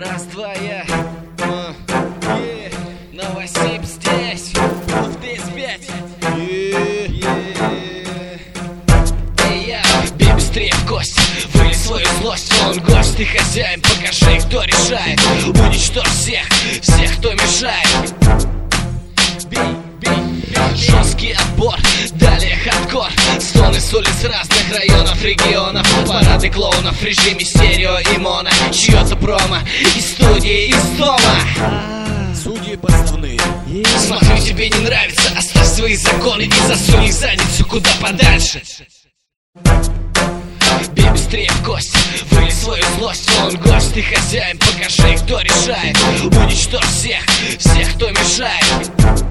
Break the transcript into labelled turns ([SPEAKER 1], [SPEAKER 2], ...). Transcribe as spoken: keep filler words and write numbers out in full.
[SPEAKER 1] Раз, два, я uh, yeah. Новосиб здесь, здесь пять yeah. Yeah. Эй, я, бей быстрее в кость, вылей свою злость. Он гость, ты хозяин, покажи, кто решает. Уничтожь всех, всех, кто мешает. Бей, бей, бей. Жесткий отбор, далее хардкор. Стоны с улиц разных районов, регионов. Парады клоунов в режиме стерео и моно. Чье-то промо из студии, из дома.
[SPEAKER 2] Судьи подставные.
[SPEAKER 1] Смотрю, тебе не нравится, оставь свои законы и засунь их задницу куда подальше. Бей быстрее в кость, вылей свою злость. Он гость, ты хозяин, покажи, кто решает. Уничтожь всех, всех, кто мешает.